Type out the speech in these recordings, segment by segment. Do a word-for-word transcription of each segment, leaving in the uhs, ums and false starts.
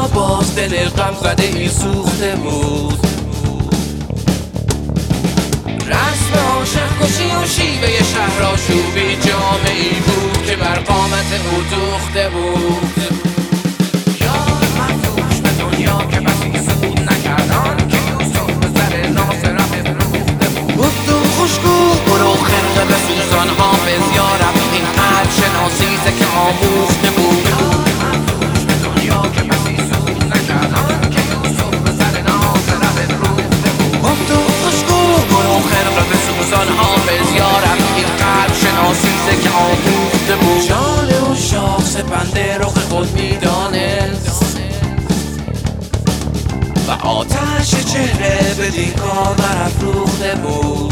اما باز دل غم زده ای سوخته بود. رسم عاشق کشی و شیوه شهرآشوبی جامعی بود که بر قامت او دوخته بود. یار مفروش به دنیا که بسی سود نکردان که یوسف به سر ناصر افروخته بود. بود و خوشگو برو خرقه بسوزان حافظ یارب این قدر شناسیزه که آموخته بود. جان و شاخ سپنده رخ خود میدانست و آتش چهره بدین کار برافروخته بود.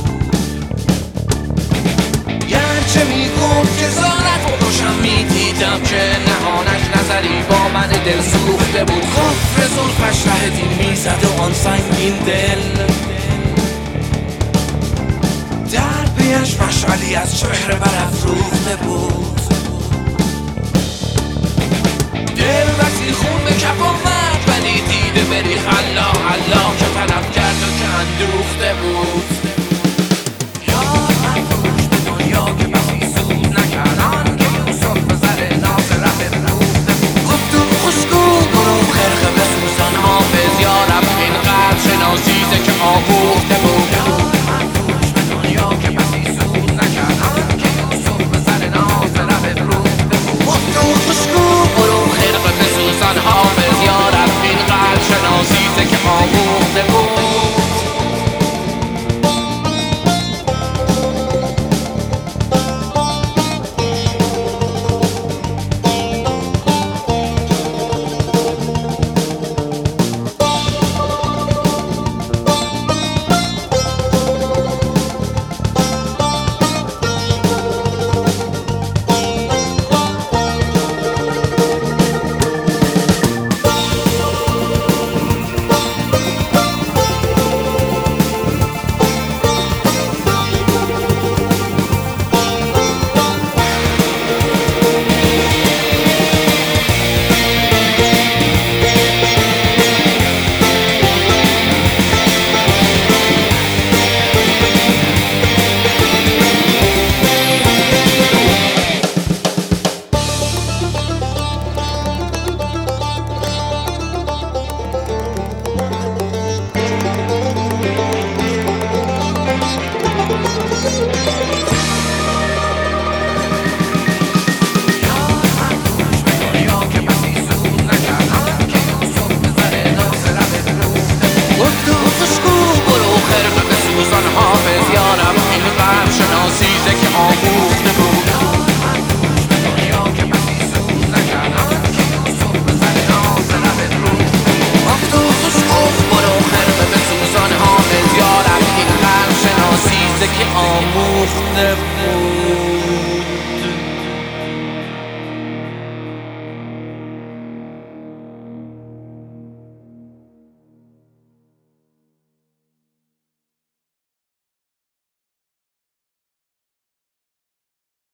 گرچه میگفت که زارت بکشم میدیدم که نهانش نظری با من دل سوخته بود. خفر زلفش ره دین میزد و آن سنگین دل در پیش مشعلی از چهره برافروخته بود. دل وقتی خون به کفم